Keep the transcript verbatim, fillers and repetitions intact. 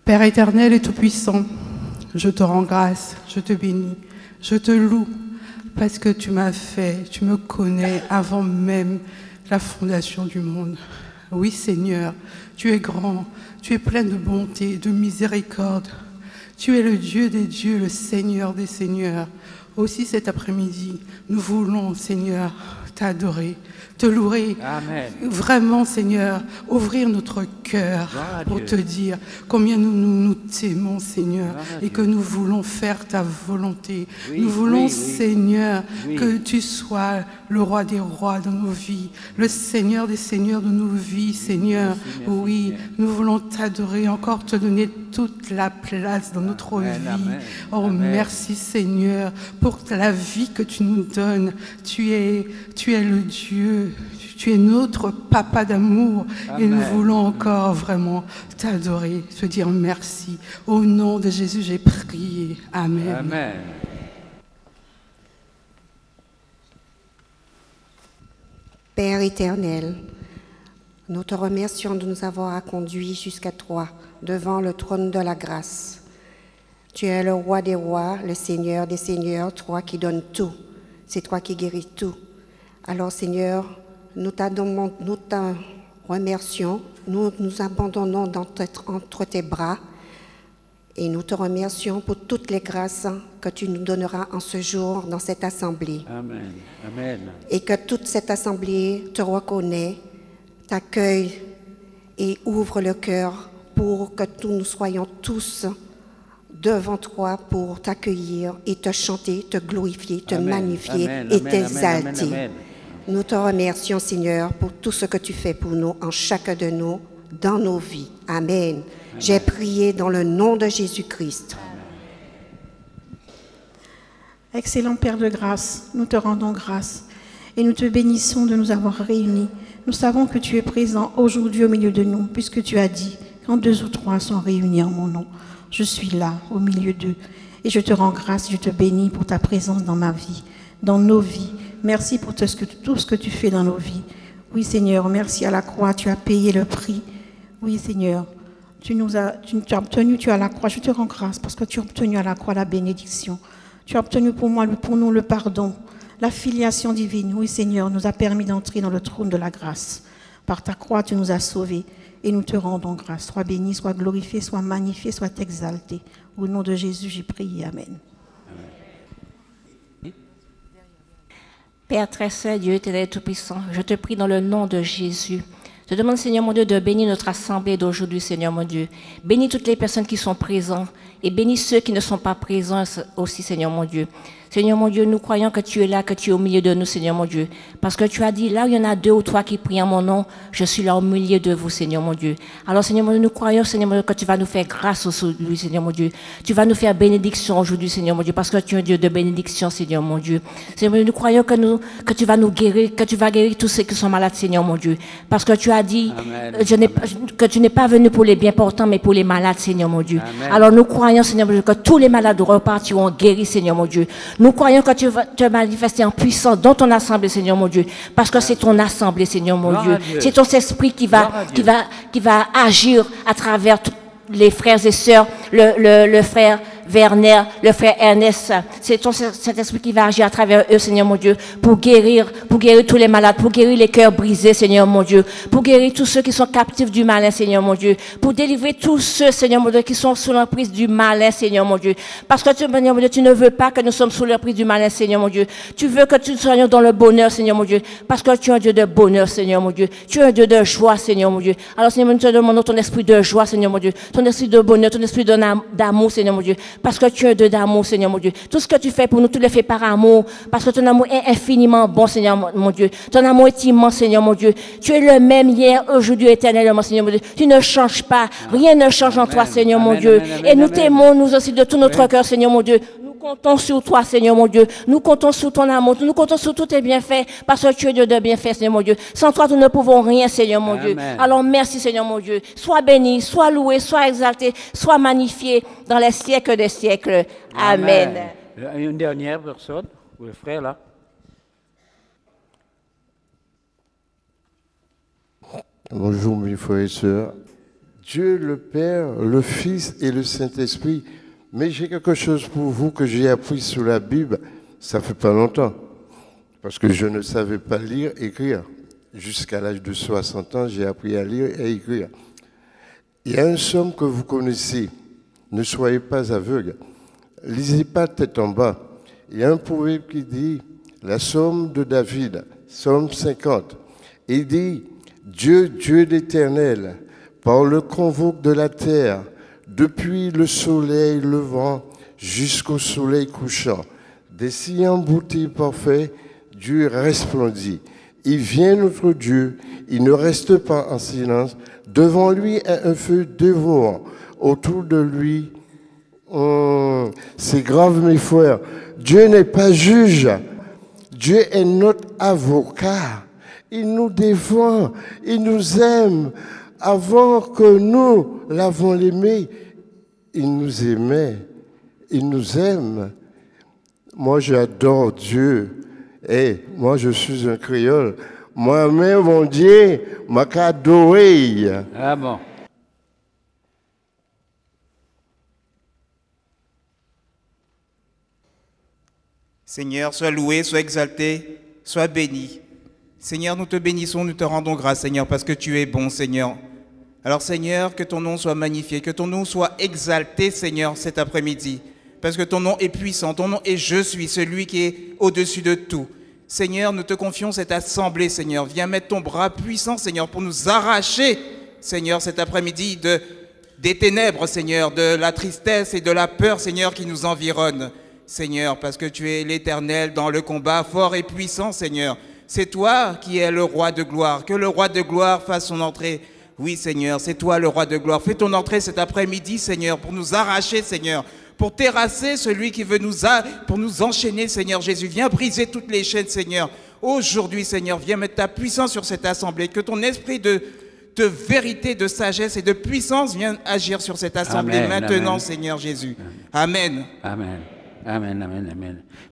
Père éternel et tout-puissant, je te rends grâce, je te bénis, je te loue, parce que tu m'as fait, tu me connais avant même la fondation du monde. Oui Seigneur, tu es grand, tu es plein de bonté, de miséricorde. Tu es le Dieu des dieux, le Seigneur des seigneurs. Aussi cet après-midi, nous voulons, Seigneur, t'adorer, te louer. Amen. Vraiment, Seigneur, ouvrir notre cœur pour te dire combien nous nous, nous t'aimons, Seigneur, et que nous voulons faire ta volonté. Oui, nous voulons, oui, oui. Seigneur, Oui. que tu sois le roi des rois dans nos vies, le Seigneur des seigneurs de nos vies, Seigneur. Merci, merci, oui, Seigneur. nous voulons t'adorer, encore te donner toute la place dans notre Amen, vie. amen, Oh, amen. merci, Seigneur, pour la vie que tu nous donnes. Tu es, tu es le Dieu, tu es notre papa d'amour. Et nous Amen. voulons encore vraiment t'adorer, te dire merci. Au nom de Jésus, j'ai prié. Amen. Amen. Père éternel, nous te remercions de nous avoir conduits jusqu'à toi, devant le trône de la grâce. Tu es le roi des rois, le Seigneur des seigneurs, toi qui donnes tout. C'est toi qui guéris tout. Alors Seigneur, nous t'adorons, nous te remercions, nous nous abandonnons dans tes- entre tes bras et nous te remercions pour toutes les grâces que tu nous donneras en ce jour dans cette assemblée. Amen. Amen. Et que toute cette assemblée te reconnaît, t'accueille et ouvre le cœur pour que tous nous soyons tous devant toi pour t'accueillir et te chanter, te glorifier, te Amen. magnifier Amen. et Amen. t'exalter. Amen. Amen. Nous te remercions, Seigneur, pour tout ce que tu fais pour nous, en chacun de nous, dans nos vies. Amen. J'ai prié dans le nom de Jésus-Christ. Excellent Père de grâce, nous te rendons grâce et nous te bénissons de nous avoir réunis. Nous savons que tu es présent aujourd'hui au milieu de nous, puisque tu as dit, quand deux ou trois sont réunis en mon nom, je suis là, au milieu d'eux. Et je te rends grâce, je te bénis pour ta présence dans ma vie, dans nos vies. Merci pour tout ce que, tout ce que tu fais dans nos vies. Oui Seigneur, merci à la croix, tu as payé le prix. Oui Seigneur, tu nous as, tu, tu as obtenu, tu as la croix, je te rends grâce parce que tu as obtenu à la croix la bénédiction. Tu as obtenu pour moi, pour nous le pardon, la filiation divine. Oui Seigneur, nous a permis d'entrer dans le trône de la grâce. Par ta croix, tu nous as sauvés et nous te rendons grâce. Sois béni, sois glorifié, sois magnifié, sois exalté. Au nom de Jésus, j'ai prié. Amen. Père très saint, Dieu éternel tout-puissant, je te prie dans le nom de Jésus. Je te demande, Seigneur mon Dieu, de bénir notre assemblée d'aujourd'hui, Seigneur mon Dieu. Bénis toutes les personnes qui sont présentes et bénis ceux qui ne sont pas présents aussi, Seigneur mon Dieu. Seigneur mon Dieu, nous croyons que tu es là, que tu es au milieu de nous, Seigneur mon Dieu. Parce que tu as dit, là où il y en a deux ou trois qui prient en mon nom, je suis là au milieu de vous, Seigneur mon Dieu. Alors, Seigneur mon Dieu, nous croyons, Seigneur mon Dieu, que tu vas nous faire grâce aujourd'hui, Seigneur mon Dieu. Tu vas nous faire bénédiction aujourd'hui, Seigneur mon Dieu, parce que tu es un Dieu de bénédiction, Seigneur mon Dieu. Seigneur mon Dieu, nous croyons que, nous, que tu vas nous guérir, que tu vas guérir tous ceux qui sont malades, Seigneur mon Dieu. Parce que tu as dit Amen. je n'ai pas- que tu n'es pas venu pour les bien portants, mais pour les malades, Seigneur mon Dieu. Amen. Alors, nous croyons, Seigneur mon Dieu, que tous les malades repartiront guéris, Seigneur mon Dieu. Nous croyons que tu vas te manifester en puissance dans ton assemblée, Seigneur mon Dieu, parce que c'est ton assemblée, Seigneur mon Gloire Dieu. à Dieu. C'est ton esprit qui va, Gloire à Dieu. qui va, qui va agir à travers tous les frères et sœurs, le, le, le frère Werner, le frère Ernest. C'est ton Saint-Esprit qui va agir à travers eux, Seigneur mon Dieu, pour guérir, pour guérir tous les malades, pour guérir les cœurs brisés, Seigneur mon Dieu, pour guérir tous ceux qui sont captifs du malin, Seigneur mon Dieu, pour délivrer tous ceux, Seigneur mon Dieu, qui sont sous l'emprise du malin, Seigneur mon Dieu. Parce que tu, Seigneur mon Dieu, tu ne veux pas que nous sommes sous l'emprise du malin, Seigneur mon Dieu. Tu veux que nous soyons dans le bonheur, Seigneur mon Dieu, parce que tu es un Dieu de bonheur, Seigneur mon Dieu. Tu es un Dieu de joie, Seigneur mon Dieu. Alors, Seigneur mon Dieu, nous te demandons ton esprit de joie, Seigneur mon Dieu, ton esprit de bonheur, ton esprit de- d'amour, Seigneur mon Dieu, parce que tu es un Dieu d'amour, Seigneur mon Dieu. Tout ce que tu fais pour nous, tu le fais par amour, parce que ton amour est infiniment bon, Seigneur mon, mon Dieu. Ton amour est immense, Seigneur mon Dieu. Tu es le même hier, aujourd'hui, éternellement, Seigneur mon Dieu. Tu ne changes pas. Rien ne change en Amen. toi, Seigneur mon Amen, Dieu. amen, amen, Et nous amen. t'aimons, nous aussi, de tout notre Amen. cœur, Seigneur mon Dieu. Nous comptons sur toi, Seigneur mon Dieu. Nous comptons sur ton amour. Nous comptons sur tous tes bienfaits, parce que tu es Dieu de bienfaits, Seigneur mon Dieu. Sans toi, nous ne pouvons rien, Seigneur mon Dieu. Amen. Alors, merci, Seigneur mon Dieu. Sois béni, sois loué, sois exalté, sois magnifié dans les siècles des siècles. Amen. Amen. Une dernière personne, le frère là. Bonjour mes frères et sœurs. Dieu le Père, le Fils et le Saint-Esprit. Mais j'ai quelque chose pour vous que j'ai appris sur la Bible, ça fait pas longtemps, parce que je ne savais pas lire et écrire. Jusqu'à l'âge de soixante ans, j'ai appris à lire et écrire. Il y a un psaume que vous connaissez, ne soyez pas aveugles, lisez pas tête en bas. Il y a un proverbe qui dit, la psaume de David, psaume cinquante, il dit, Dieu, Dieu l'Éternel, par le convoque de la terre, depuis le soleil levant jusqu'au soleil couchant, des sillons beauté parfait, Dieu resplendit. Il vient notre Dieu, il ne reste pas en silence. Devant lui est un feu dévorant. Autour de lui, hum, c'est grave mes frères. Dieu n'est pas juge. Dieu est notre avocat. Il nous défend, il nous aime. Avant que nous l'avons aimé, il nous aimait, il nous aime. Moi, j'adore Dieu. Et moi, je suis un créole. Moi-même, mon Dieu, m'a adoré. Ah bon. Seigneur, sois loué, sois exalté, sois béni. Seigneur, nous te bénissons, nous te rendons grâce, Seigneur, parce que tu es bon, Seigneur. Alors, Seigneur, que ton nom soit magnifié, que ton nom soit exalté, Seigneur, cet après-midi. Parce que ton nom est puissant, ton nom est « Je suis », celui qui est au-dessus de tout. Seigneur, nous te confions cette assemblée, Seigneur. Viens mettre ton bras puissant, Seigneur, pour nous arracher, Seigneur, cet après-midi, de, des ténèbres, Seigneur, de la tristesse et de la peur, Seigneur, qui nous environnent. Seigneur, parce que tu es l'Éternel dans le combat, fort et puissant, Seigneur. C'est toi qui es le roi de gloire. Que le roi de gloire fasse son entrée. Oui, Seigneur, c'est toi le roi de gloire. Fais ton entrée cet après-midi, Seigneur, pour nous arracher, Seigneur, pour terrasser celui qui veut nous, a... pour nous enchaîner, Seigneur Jésus. Viens briser toutes les chaînes, Seigneur. Aujourd'hui, Seigneur, viens mettre ta puissance sur cette assemblée. Que ton esprit de, de vérité, de sagesse et de puissance vienne agir sur cette assemblée. Amen, maintenant, amen. Seigneur Jésus. Amen. Amen. Amen, amen, amen.